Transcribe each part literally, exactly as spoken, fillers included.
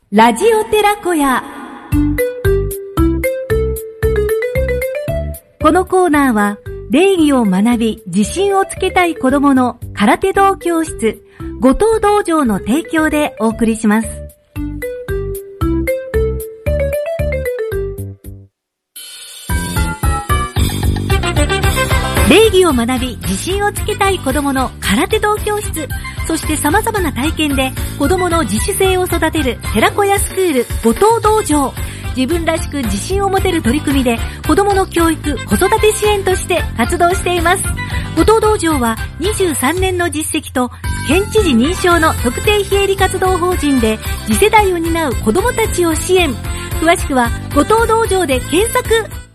ラジオ寺子屋。このコーナーは礼儀を学び自信をつけたい子どもの空手道教室後藤道場の提供でお送りします。礼儀を学び自信をつけたい子どもの空手道教室、そして様々な体験で子どもの自主性を育てる寺子屋スクール後藤道場。自分らしく自信を持てる取り組みで子どもの教育子育て支援として活動しています。後藤道場はにじゅうさんねんの実績と県知事認証の特定非営利活動法人で次世代を担う子どもたちを支援。詳しくは後藤道場で検索。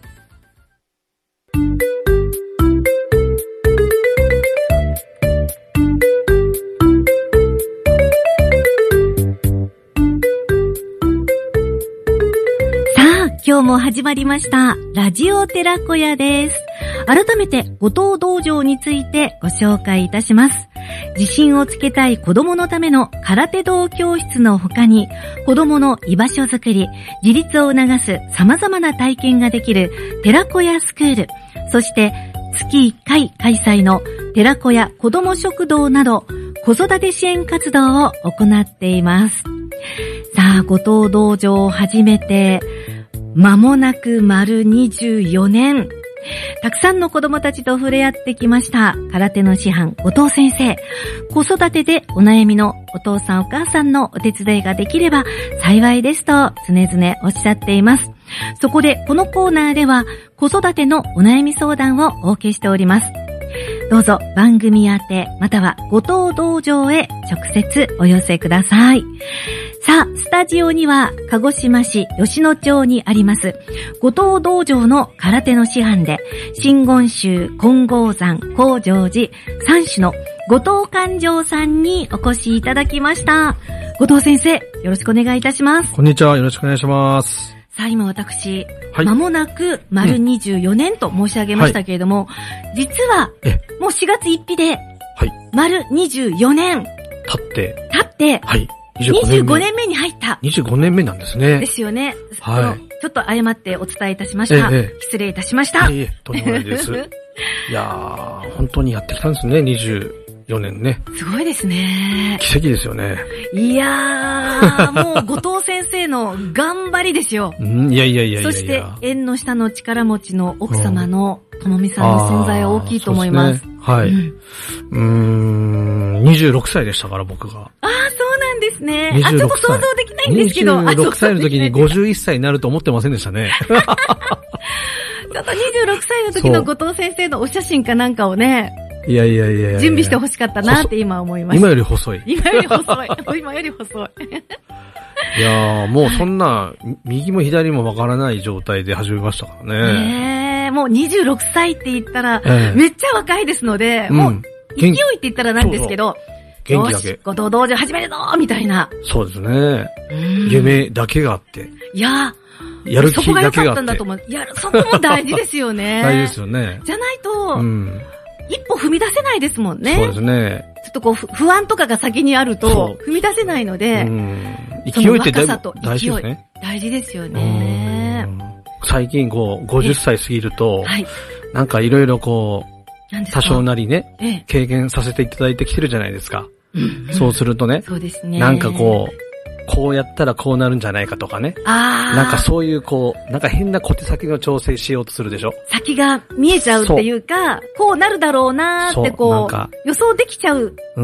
今日も始まりましたラジオ寺子屋です。改めて後藤道場についてご紹介いたします。自信をつけたい子供のための空手道教室の他に、子供の居場所づくり、自立を促す様々な体験ができる寺子屋スクール、そして月いっかい開催の寺子屋子供食堂など子育て支援活動を行っています。さあ、後藤道場を始めて間もなく丸にじゅうよねん。たくさんの子供たちと触れ合ってきました。空手の師範、後藤先生。子育てでお悩みのお父さんお母さんのお手伝いができれば幸いですと常々おっしゃっています。そこでこのコーナーでは子育てのお悩み相談をお受けしております。どうぞ番組宛てまたは後藤道場へ直接お寄せください。さあ、スタジオには鹿児島市吉野町にあります後藤道場の空手の師範で真言宗、金剛山、高成寺三種の後藤勘定さんにお越しいただきました。後藤先生、よろしくお願いいたします。 こんにちは、よろしくお願いします。 さあ、今私、 はい、 間もなく丸にじゅうよねんと申し上げましたけれども、うん、実はもうしがつついたちで丸にじゅうよねん経って経って、 はい、 にじゅうごねんめに入った。 にじゅうごねんめなんですね。 ですよね。 はい。 ちょっと誤ってお伝えいたしました。ええ、失礼いたしました。 いえいえ、とんでもないです。いやー、本当にやってきたんですね、にじゅうよねんね。 すごいですね。 奇跡ですよね。 いやー、もう後藤先生の頑張りですよ。 うん、いやいやいやいやいや。 そして、縁の下の力持ちの奥様のともみさんの存在は大きいと思います。 そうですね。はい。うん、うーん、にじゅうろくさいでしたから、僕が。 ああ、そうなんですね。あ、ちょっと想像できないんですけど。 にじゅうろくさいの時にごじゅういっさいになると思ってませんでしたね。 ちょっとにじゅうろくさいの時の後藤先生のお写真かなんかをね、 いやいやいやいや準備してほしかったなって今思います。 今より細い。 今より細い。今より細い。 いやー、もうそんな、右も左もわからない状態で始めましたからね。 ねえ、もうにじゅうろくさいって言ったら、えー、めっちゃ若いですので、うん、もう勢いって言ったらなんですけど、 元気だけ。 よし、後藤道場始めるぞみたいな。 そうですね。夢だけがあって。 いやー、やる気だけがあって。そこが良かったんだと思う。いや、そこも大事ですよね。 大事ですよね。 じゃないと、 うん一歩踏み出せないですもんね。 そうですね。 ちょっとこう不安とかが先にあると踏み出せないので、うん、 勢いって大事ですね。 大事ですよね。 最近こうごじゅっさい過ぎると、はい、なんかいろいろこう多少なりね、ええ、経験させていただいてきてるじゃないですか。うんうん、そうするとね、 そうですね。 なんかこう。こうやったらこうなるんじゃないかとかね。 ああ。 なんかそういうこう、なんか変な小手先の調整しようとするでしょ。 先が見えちゃうっていうか、こうなるだろうなーってこう、予想できちゃう。 うん。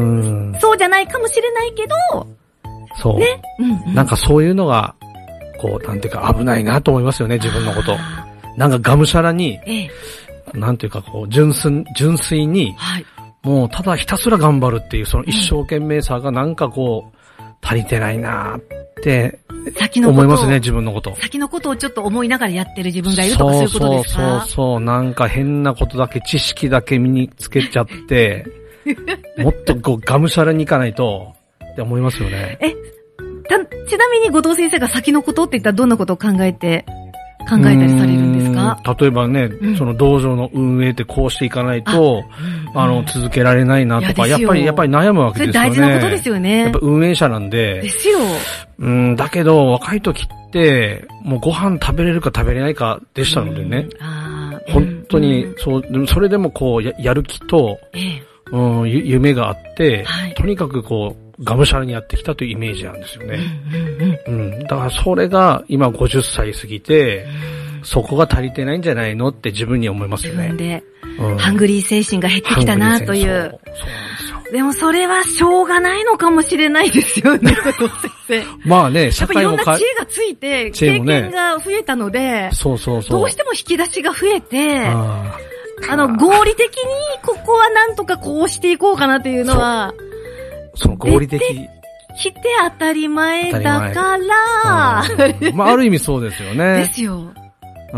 そうじゃないかもしれないけど、 そう。 ね。 うんうん、なんかそういうのが、こう、なんていうか危ないなと思いますよね、自分のこと。なんかがむしゃらに、ええ、なんていうかこう、純粋、純粋に、はい、もうただひたすら頑張るっていう、その一生懸命さがなんかこう、足りてないなーって思いますね、自分のこと。 先のことをちょっと思いながらやってる自分がいるとかそういうことですか？ そうそうそう、なんか変なことだけ知識だけ身につけちゃって、もっとこうがむしゃらにいかないとって思いますよね。 え、た、ちなみに後藤先生が先のことって言ったらどんなことを考えて考えたりされるんですか？ 例えばね、うん、その道場の運営ってこうしていかないと、あ,、うん、あの、続けられないなとか、やっぱり、やっぱり悩むわけですよね。 それ大事なことですよね。 やっぱ運営者なんで。 ですよ。 うん、だけど、若い時って、もうご飯食べれるか食べれないかでしたのでね。うん、あ本当に、うん、そう、それでもこう、や, やる気と、ええうん、夢があって、はい、とにかくこう、がむしゃらにやってきたというイメージなんですよね。うん、うんうん、だからそれが今ごじゅっさい過ぎて、うん、そこが足りてないんじゃないのって自分に思いますよね。 自分で、うん、ハングリー精神が減ってきたなという。そう、そうなんですよ。でもそれはしょうがないのかもしれないですよね、後藤先生。まあね、社会もやっぱいろんな知恵がついて、経験が増えたので、そうそうそう。どうしても引き出しが増えて、ああの、合理的に、ここはなんとかこうしていこうかなというのは、 その合理的。 来て当たり前だから、 まあ、ある意味そうですよね。 ですよ。 うん。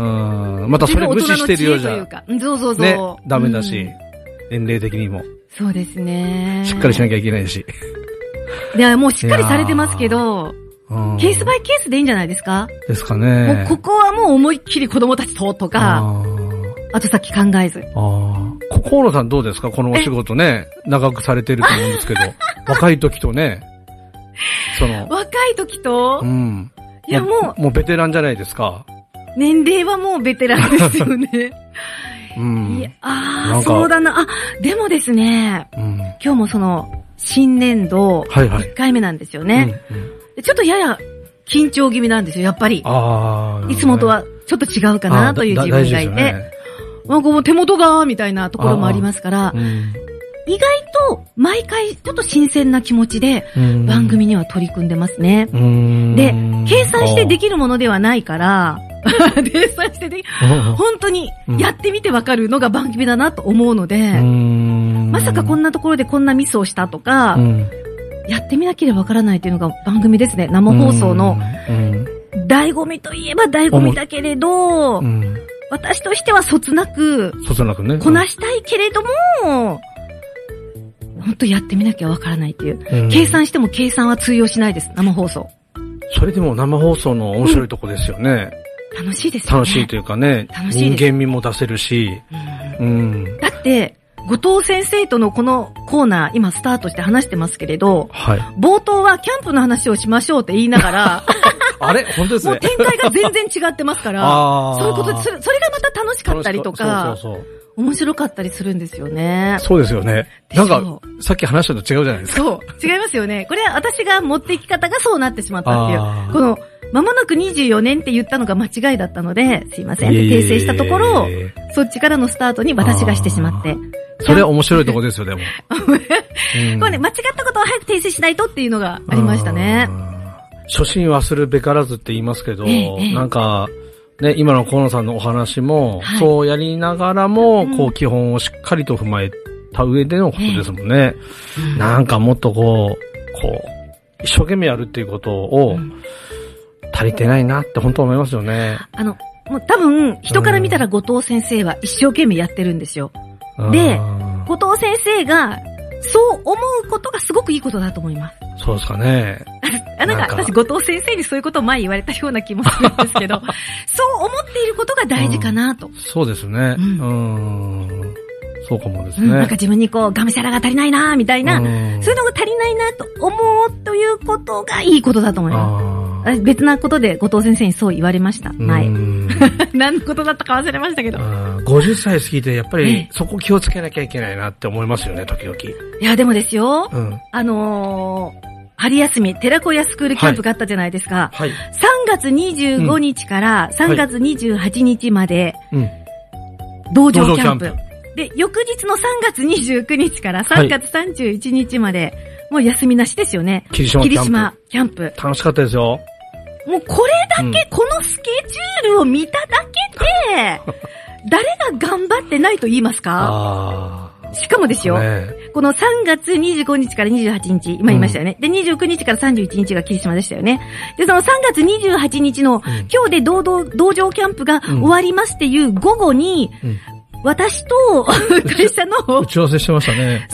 またそれ無視してるようじゃ。 そうそうそう。 ね、ダメだし、うん、年齢的にも。 そうですね。 しっかりしなきゃいけないし。 いや、もうしっかりされてますけど、ケースバイケースでいいんじゃないですか？ ですかね。 もうここはもう思いっきり子供たちととか、後先考えず。 ああ。河野さんどうですか？このお仕事ね、長くされてると思うんですけど、若い時とね、その。 若い時とうん。いやもう。 もうベテランじゃないですか。 年齢はもうベテランですよね。うん。いや、ああ、そうだな。あ、でもですね、うん、今日もその、新年度、はいはい、いっかいめなんですよね、うんうん。ちょっとやや緊張気味なんですよ、やっぱり。ああ、ね。いつもとはちょっと違うかなという自分がいて。ね、なんかもう手元が、みたいなところもありますから、うん、意外と毎回ちょっと新鮮な気持ちで番組には取り組んでますね。うん、で、計算してできるものではないから、計算してできる、本当にやってみてわかるのが番組だなと思うので、うん、まさかこんなところでこんなミスをしたとか、うん、やってみなければわからないというのが番組ですね。生放送の醍醐味といえば醍醐味だけれど、うん、私としてはそつなく、 そつなくね、 こなしたいけれども、本当やってみなきゃわからないっていう、うん。計算しても計算は通用しないです、生放送。 それでも生放送の面白いとこですよね。 うん、楽しいですよね。 楽しいというかね、楽しい人間味も出せるし、うんうん、 だって、後藤先生とのこのコーナー、今スタートして話してますけれど、はい、冒頭はキャンプの話をしましょうって言いながら、 あれ本当ですね。 もう展開が全然違ってますから、そういうこと、それがまた楽しかったりとか、そうそうそう面白かったりするんですよね。 そうですよね。なんか、さっき話したのと違うじゃないですか。 そう。違いますよね。これは私が持っていき方がそうなってしまったっていう。この、まもなくにじゅうよねんって言ったのが間違いだったので、すいませんって訂正したところ、そっちからのスタートに私がしてしまって。 それは面白いとこですよ、でも。 これね、間違ったことを早く訂正しないとっていうのがありましたね。 初心忘るべからずって言いますけど、ええ、なんか、ね、今の河野さんのお話も、はい、そうやりながらも、こう、基本をしっかりと踏まえた上でのことですもんね。えー、なんかもっとこう、こう、一生懸命やるっていうことを、足りてないなって本当思いますよね。 あの、もう多分、人から見たら後藤先生は一生懸命やってるんですよ。うん、で、後藤先生が、そう思うことがすごくいいことだと思います。 そうですかね。 あなんか私、後藤先生にそういうことを前言われたような気もするんですけど、そう思っていることが大事かなと。うん、 そうですね。うん。うんそうかもですね、うん。 なんか自分にこう、がむしゃらが足りないなみたいな、そういうのが足りないなと思うということがいいことだと思います。別なことで後藤先生にそう言われました。前。何のことだったか忘れましたけど。 ごじゅっさい過ぎてやっぱりそこ気をつけなきゃいけないなって思いますよね、時々。いや、でもですよ。うん、あのー、春休み、寺子屋スクールキャンプがあったじゃないですか。はい。さんがつにじゅうごにちからさんがつにじゅうはちにちまで、うん、道場キャンプ。で、翌日のさんがつにじゅうくにちからさんがつさんじゅういちにちまで、はい、もう休みなしですよね。 霧島キャンプ。霧島キャンプ。 楽しかったですよ。 もうこれだけ、うん、このスケジュールを見ただけで、誰が頑張ってないと言いますか？あしかもですよ、ね、このさんがつにじゅうごにちからにじゅうはちにち、今言いましたよね。うん、で、にじゅうくにちからさんじゅういちにちが霧島でしたよね。で、そのさんがつにじゅうはちにちの、うん、今日で道道、道場キャンプが終わりますっていう午後に、うん、私と会社の打ち合わせしてましたね。 そう、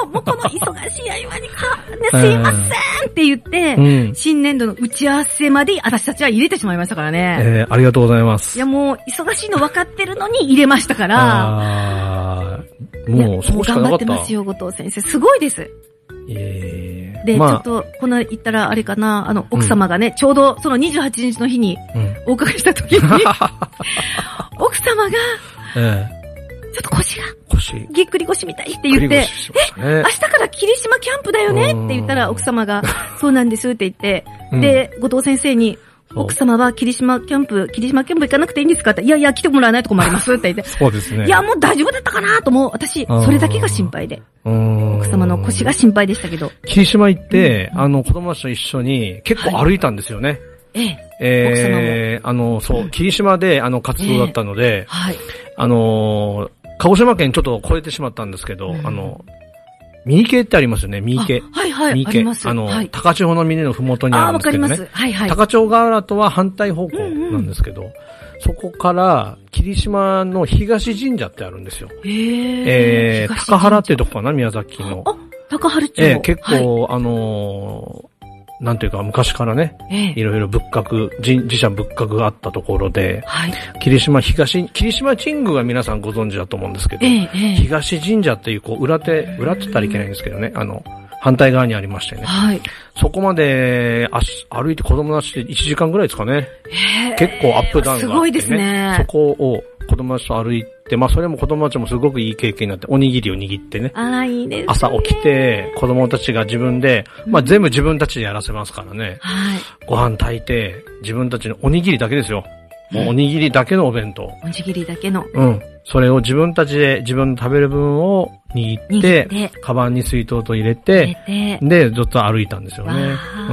う、もうこの忙しい合間にか、ね、すいませんって言って、うん、新年度の打ち合わせまで私たちは入れてしまいましたからね。 えー、ありがとうございます。 いやもう、忙しいの分かってるのに入れましたから。 あもう、そこしかなかった。頑張ってますよ、後藤先生。すごいです。 えー、 で、まあ、ちょっと、この言ったらあれかな、あの、奥様がね、うん、ちょうどそのにじゅうはちにちの日にお伺いした時に、うん、奥様が、えーちょっと腰が、腰。ぎっくり腰みたいって言って、ね、え、明日から霧島キャンプだよねって言ったら奥様が、そうなんですって言って、うん、で、後藤先生に、奥様は霧島キャンプ、霧島キャンプ行かなくていいんですかって、いやいや来てもらわないと困りますって言って。 そうですね。 いやもう大丈夫だったかなと思う。私、それだけが心配で。奥様の腰が心配でしたけど。 霧島行って、うん、あの、子供たちと一緒に結構歩いたんですよね。はい、 ええ。 えー、あの、そう、霧島であの活動だったので、えー、はい。あのー、鹿児島県ちょっと超えてしまったんですけど、うん、あの、三池ってありますよね、三池。 はいはい、三池。あります。 あの、 はい、 高千穂の峰のふもとにあるんですけどね。あ、わかります。はいはい。高千穂河原とは反対方向なんですけど、うんうん、そこから霧島の東神社ってあるんですよ。へー。えー、高原っていうとこかな、宮崎の。 あ、高原町。 えー、結構、はい、あのー、なんていうか昔からね、ええ、いろいろ仏閣、自社仏閣があったところで、はい、霧島東、霧島神宮が皆さんご存知だと思うんですけど、ええ、東神社っていうこう裏手、裏って言ったらいけないんですけどね、あの、反対側にありましてね。はい、そこまで歩いて子供たちでいちじかんぐらいですかね。結構アップダウンがあって、ね。すごいですね。そこを子供たちと歩いて、まあそれも子供たちもすごくいい経験になって、おにぎりを握ってね。 ああ、いいですね。 朝起きて、子供たちが自分で、まあ全部自分たちでやらせますからね。はい。ご飯炊いて、自分たちのおにぎりだけですよ。もうおにぎりだけのお弁当。 おにぎりだけの。 うん。それを自分たちで自分の食べる分を握って、握ってカバンに水筒と入れて、入れてで、ずっと歩いたんですよね。うん。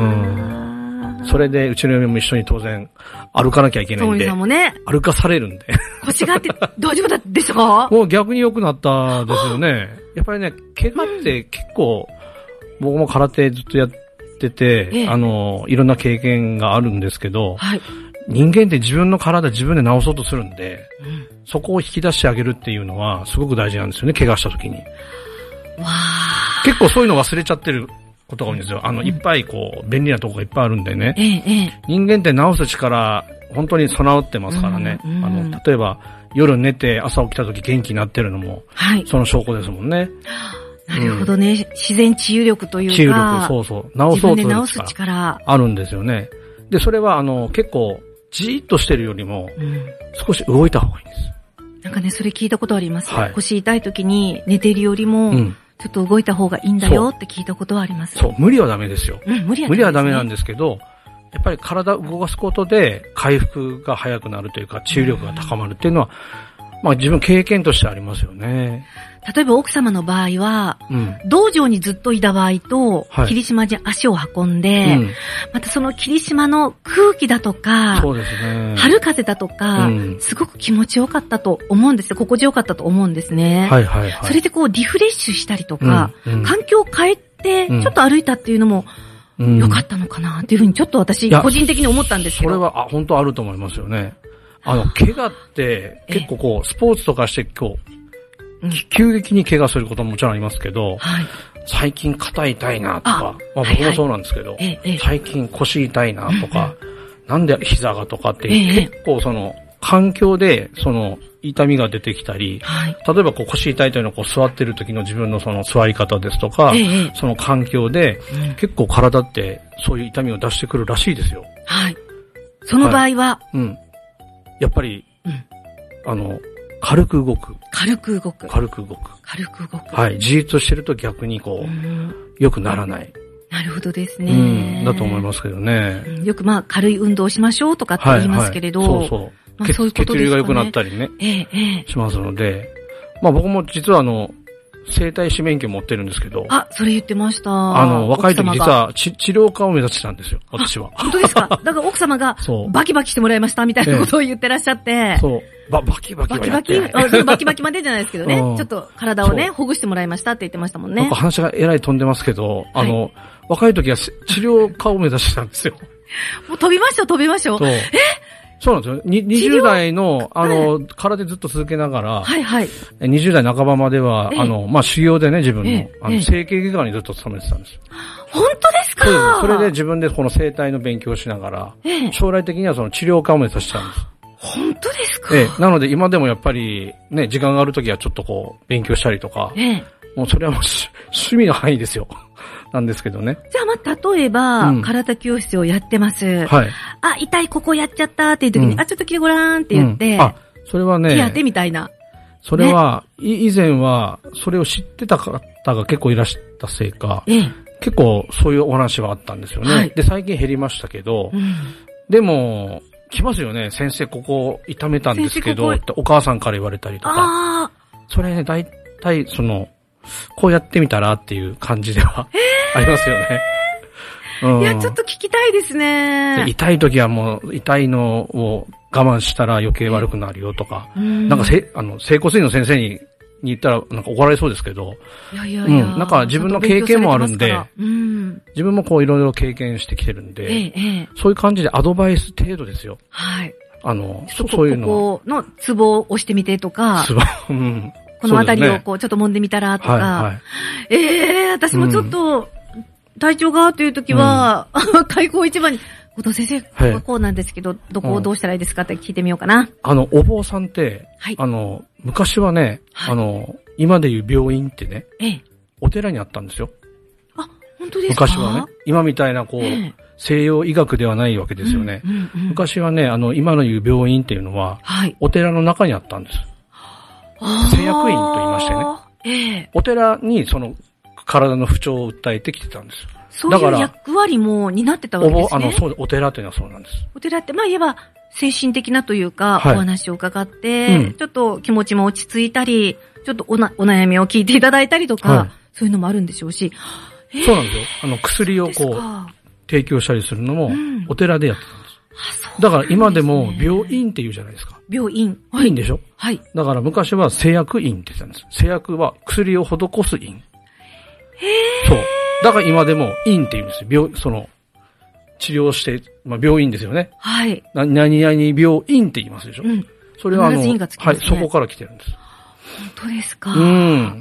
それで、うちの嫁も一緒に当然、歩かなきゃいけないんで。 さんもね。 歩かされるんで。 腰があって、大丈夫だでしたか？ もう逆に良くなったですよね。やっぱりね、怪我って結構、うん、僕も空手ずっとやってて、ええ、あの、いろんな経験があるんですけど、はい、人間って自分の体自分で治そうとするんで、うん、そこを引き出してあげるっていうのはすごく大事なんですよね、怪我した時に。わー。結構そういうの忘れちゃってることが多いんですよ。あの、うん、いっぱいこう、便利なとこがいっぱいあるんでね。ええ、人間って治す力、本当に備わってますからね。うんうん、あの、例えば、夜寝て朝起きた時元気になってるのも、はい、その証拠ですもんね。 なるほどね、うん。自然治癒力というか。 治癒力、そうそう。治そうという力。あるんですよね。で、それはあの、結構、じーっとしてるよりも、うん、少し動いた方がいいんです。 なんかね、それ聞いたことあります。はい、腰痛い時に寝てるよりも、うん、ちょっと動いた方がいいんだよって聞いたことはあります。 そう、無理はダメですよ。 うん、無理はダメですね。 無理はダメなんですけど、やっぱり体を動かすことで回復が早くなるというか、治癒力が高まるっていうのは、まあ自分経験としてありますよね。 例えば奥様の場合は、うん、道場にずっといた場合と、はい、霧島に足を運んで、うん、またその霧島の空気だとか、 そうですね、 春風だとか、うん、すごく気持ちよかったと思うんですよ。心地よかったと思うんですね。はいはいはい。それでこうリフレッシュしたりとか、うんうん、環境を変えて、ちょっと歩いたっていうのも、良かったのかなっていうふうにちょっと私個人的に思ったんですけど。 それは、あ、本当あると思いますよね。あの、怪我って結構こう、スポーツとかしてこう、急激に怪我することももちろんありますけど、はい、最近肩痛いなとか、あまあ僕もそうなんですけど、はいはい、最近腰痛いなとか、うん、なんで膝がとかっていう、ええ、結構その、環境でその、痛みが出てきたり、はい、例えばこう腰痛いというのはこう座ってる時の自分のその座り方ですとか、ええ、その環境で、うん、結構体ってそういう痛みを出してくるらしいですよ。 はい。その場合は、はい、 うん。やっぱり、うん、あの、軽く動く。 軽く動く。 軽く動く。 軽く動く。 はい。じーっとしてると逆にこう、うん、良くならない。 なるほどですね。 うん。だと思いますけどね。 うん、よくまあ軽い運動をしましょうとかって言いますけれど。はいはい、そうそう。まあ、そういうことですかね。血流が良くなったりね。ええ、ええ。しますので。まあ僕も実はあの、整体師免許持ってるんですけど。 あ、それ言ってました。 あの、若い時実は治療家を目指してたんですよ、私は。 本当ですか？だから奥様が、バキバキしてもらいましたみたいなことを言ってらっしゃって。ええ、 そう。バ、バキバキバキバキ。 バキバキまでじゃないですけどね。ちょっと体をね、ほぐしてもらいましたって言ってましたもんね。 なんか話がえらい飛んでますけど、あの、はい、若い時は治療家を目指してたんですよ。 もう飛びましょう飛びましょう。えそうなんですよ。ににじゅう代の、あの、はい、空手ずっと続けながら、はいはい。にじゅう代半ばまでは、あの、まあ、修行でね、自分の、あの、整形外科にずっと勤めてたんですよ。 本当ですか？ そうです。それで自分でこの整体の勉強をしながら、将来的にはその治療家を目指したんです。 本当ですか？ ええ。なので今でもやっぱり、ね、時間があるときはちょっとこう、勉強したりとか、ええ、もうそれはもう趣味の範囲ですよ。なんですけどね。 じゃあ、まあ、例えば、うん、空手教室をやってます。はい。あ、痛い、ここやっちゃったっていう時に、うん、あ、ちょっと来てごらんって言って、うん、あ、 それはね、 気当てみたいな。 それは、ね、以前は、それを知ってた方が結構いらしたせいか、ええ、結構そういうお話はあったんですよね。はい、で、最近減りましたけど、うん、でも、来ますよね。先生、ここ痛めたんですけど、ってお母さんから言われたりとか。あそれね、大体、その、こうやってみたらっていう感じではありますよね。 うん、いや、ちょっと聞きたいですね。 で痛い時はもう、痛いのを我慢したら余計悪くなるよとか、うん、なんかせ、あの、整骨院の先生に、に言ったらなんか怒られそうですけど、いやいやいや、うん、なんか自分の経験もあるんで、うん、自分もこういろいろ経験してきてるんで、ええ、そういう感じでアドバイス程度ですよ。はい。あの、そそういうの。 ここのツボを押してみてとか、 ツボ、うん。 このあたりをこうちょっと揉んでみたらとか、はいはい、ええー、私もちょっと、体調がという時は、うん、開口一番に、後藤先生、ここはこうなんですけど、どこをどうしたらいいですかって聞いてみようかな。 あの、お坊さんって、はい、あの、昔はね、はい、あの、今でいう病院ってね、ええ、お寺にあったんですよ。 あ、本当ですか？ 昔はね、今みたいなこう、ええ、西洋医学ではないわけですよね。うんうんうん、昔はね、あの、今のいう病院っていうのは、はい、お寺の中にあったんです。製薬院と言いましてね。ええ、お寺にその体の不調を訴えてきてたんです。 そういう役割も担ってたわけですね。 お、あの、そう、お寺というのはそうなんです。 お寺って、まあ言えば、精神的なというか、はい、お話を伺って、うん、ちょっと気持ちも落ち着いたり、ちょっとおな、お悩みを聞いていただいたりとか、はい、そういうのもあるんでしょうし。 えー、そうなんですよ。あの、薬をこう、提供したりするのも、お寺でやってたんです。うんだから今でも病院って言うじゃないですか。 病院。 はい。院でしょ？はい。だから昔は製薬院って言ってたんです。製薬は薬を施す院。へー。そう。だから今でも院って言うんですよ。病、その、治療して、まあ病院ですよね。はい。な、何々病院って言いますでしょ？うん。それはあの、ね、はい、そこから来てるんです。 本当ですか？ うん。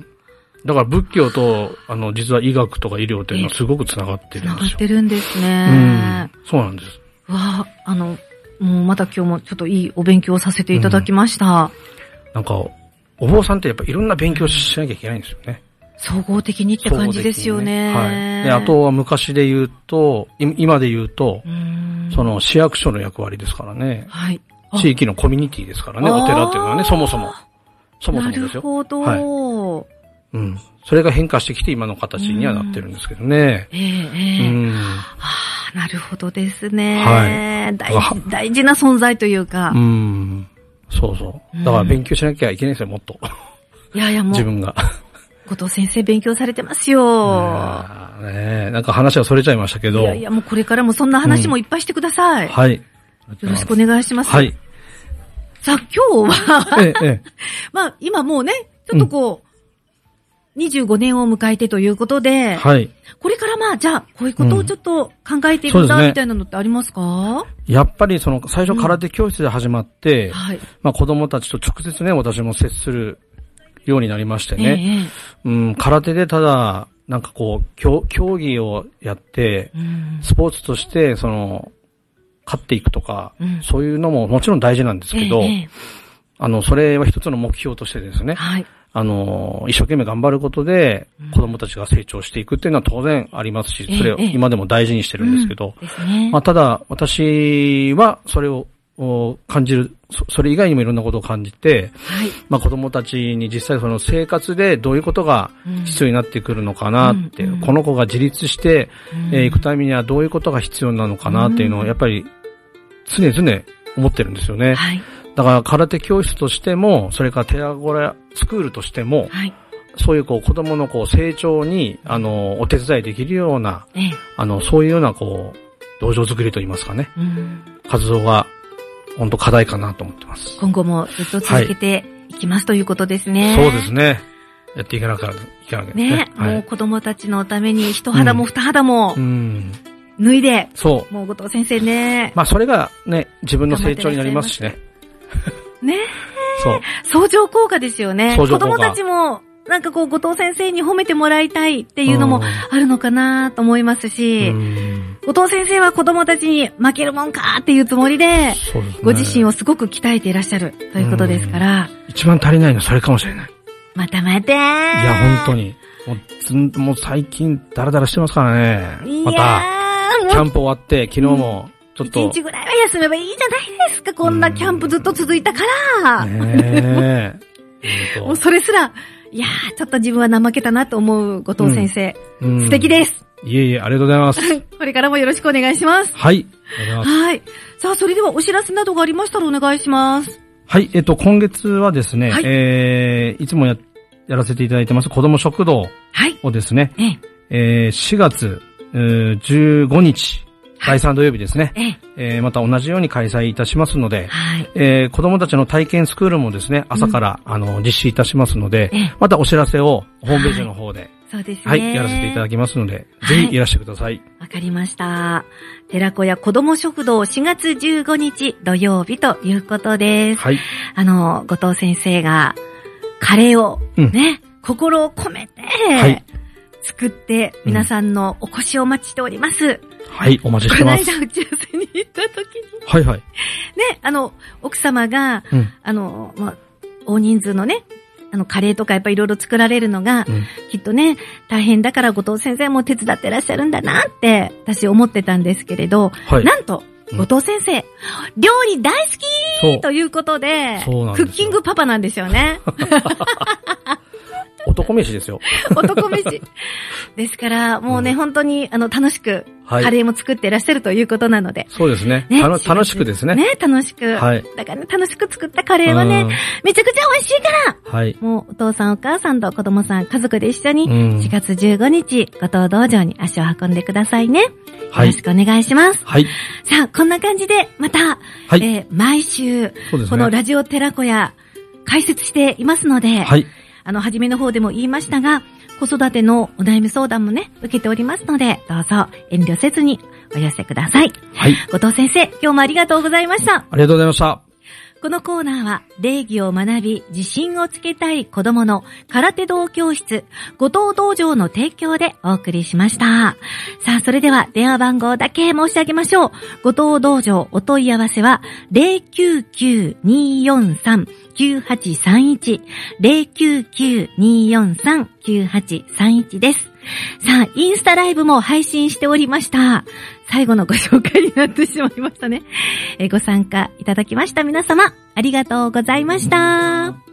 だから仏教と、あの、実は医学とか医療っていうのはすごく繋がってるんですよ。 繋がってるんですね。 うん。そうなんです。 わあ、あの、もうまた今日もちょっといいお勉強をさせていただきました。うん、 なんか、お坊さんってやっぱいろんな勉強しなきゃいけないんですよね。 総合的にって感じですよね。 ねはい。で、あとは昔で言うと、今で言うと、うその市役所の役割ですからね。はい。地域のコミュニティですからね、お寺っていうのはね、そもそも。そもそもですよ。なるほど。はい。 うん。それが変化してきて今の形にはなってるんですけどね。ええええ。うん。 なるほどですね。はい。大事、大事な存在というか。 うん。そうそう。だから勉強しなきゃいけないんですよ、もっと。 いやいやもう。 自分が。 後藤先生勉強されてますよ。 ねえ、なんか話はそれちゃいましたけど。いやいや、もうこれからもそんな話もいっぱいしてください。うん、はい。よろしくお願いします。はい。さあ、今日は、ええ、ええ、まあ、今もうね、ちょっとこう、うんにじゅうごねんを迎えてということで、はい。これからまあ、じゃあ、こういうことをちょっと考えていくんだ、みたいなのってありますか？うん、 やっぱりその、最初空手教室で始まって、うん、はい。まあ子供たちと直接ね、私も接するようになりましてね。ええ、うん、空手でただ、なんかこう、競競技をやって、うん、スポーツとして、その、勝っていくとか、うん、そういうのももちろん大事なんですけど、ええ、あの、それは一つの目標としてですね。はい。あの、一生懸命頑張ることで、子供たちが成長していくっていうのは当然ありますし、それを今でも大事にしてるんですけど、まあただ、私はそれを感じる、それ以外にもいろんなことを感じて、はい、まあ子供たちに実際その生活でどういうことが必要になってくるのかなって、うん、この子が自立してい、えー、くためにはどういうことが必要なのかなっていうのをやっぱり常々思ってるんですよね。はい、だから空手教室としても、それから寺子屋スクールとしても、はい、そういうこう子供のこう成長に、あの、お手伝いできるような、ええ、あの、そういうようなこう、道場作りといいますかね、うん、活動が、本当課題かなと思ってます。 今後もずっと続けていきます、はい、ということですね。 そうですね。やっていかなきゃいけないね。 ね、はい、もう子供たちのために一肌も二肌も、うん、 脱いで。 そう。 もう後藤先生ね。 まあそれがね、自分の成長になりますしね。 ねえ。 そう。 相乗効果ですよね。 相乗効果。 子供たちも、なんかこう、後藤先生に褒めてもらいたいっていうのもあるのかなと思いますし、後藤先生は子供たちに負けるもんかっていうつもりで、そうですね、ご自身をすごく鍛えていらっしゃるということですから。 一番足りないのはそれかもしれない。 またまたー。いや、本当に。もうずん、もう最近ダラダラしてますからね。また、キャンプ終わって、昨日も、ちょっと。 一日ぐらいは休めばいいじゃないですか。こんなキャンプずっと続いたから。 ねえ。もうそれすら、いやー、ちょっと自分は怠けたなと思う後藤先生。うんうん、素敵です。 いえいえ、ありがとうございます。 これからもよろしくお願いします。 はい。ありがとうございます。 はい。さあ、それではお知らせなどがありましたらお願いします。 はい。えっと、今月はですね、はい、えー、いつもや、やらせていただいてます子ども食堂をですね、はい、えー、しがつじゅうごにち、だいさん土曜日ですね。えええー、また同じように開催いたしますので、はい、えー、子供たちの体験スクールもですね、朝から、うん、あの、実施いたしますので、ええ、またお知らせをホームページの方で、はい、 そうですね。 はい、やらせていただきますので、はい、ぜひいらしてください。 わかりました。寺子屋子ども食堂しがつじゅうごにち土曜日ということです。はい。あの、後藤先生が、カレーをね、うん、心を込めて、はい、作って、皆さんのお越しをお待ちしております。うん、 はい、お待ちしてます。 この間打ち合わせに行った時に。 はいはい。 ね、あの、奥様が、うん、あの、まあ、大人数のね、あの、カレーとかやっぱいろいろ作られるのが、うん、きっとね、大変だから後藤先生も手伝ってらっしゃるんだなって、私思ってたんですけれど、はい、なんと、後藤先生、うん、料理大好きということで、そうなんですよ。クッキングパパなんですよね。 男飯ですよ。 男飯。ですから、もうね、うん、本当に、あの、楽しく、カレーも作ってらっしゃるということなので。 そうですね。ね、楽しくですね。 ね、楽しく。はい。だからね、楽しく作ったカレーはね、めちゃくちゃ美味しいから。はい。もう、お父さんお母さんと子供さん、家族で一緒に、しがつじゅうごにち、後藤道場に足を運んでくださいね。はい。よろしくお願いします。はい。さあ、こんな感じで、また、はい。えー、毎週、そうですね。このラジオ寺子屋、解説していますので、はい。あの、初めの方でも言いましたが、子育てのお悩み相談もね、受けておりますので、どうぞ遠慮せずにお寄せください。はい。後藤先生、今日もありがとうございました。 ありがとうございました。 このコーナーは、礼儀を学び、自信をつけたい子供の空手道教室、後藤道場の提供でお送りしました。さあ、それでは電話番号だけ申し上げましょう。後藤道場お問い合わせは、ゼロきゅうきゅう にーよんさん きゅうはちさんいち、ゼロきゅうきゅう にーよんさん きゅうはちさんいちです。さあ、インスタライブも配信しておりました。最後のご紹介になってしまいましたね。えご参加いただきました皆様、ありがとうございました。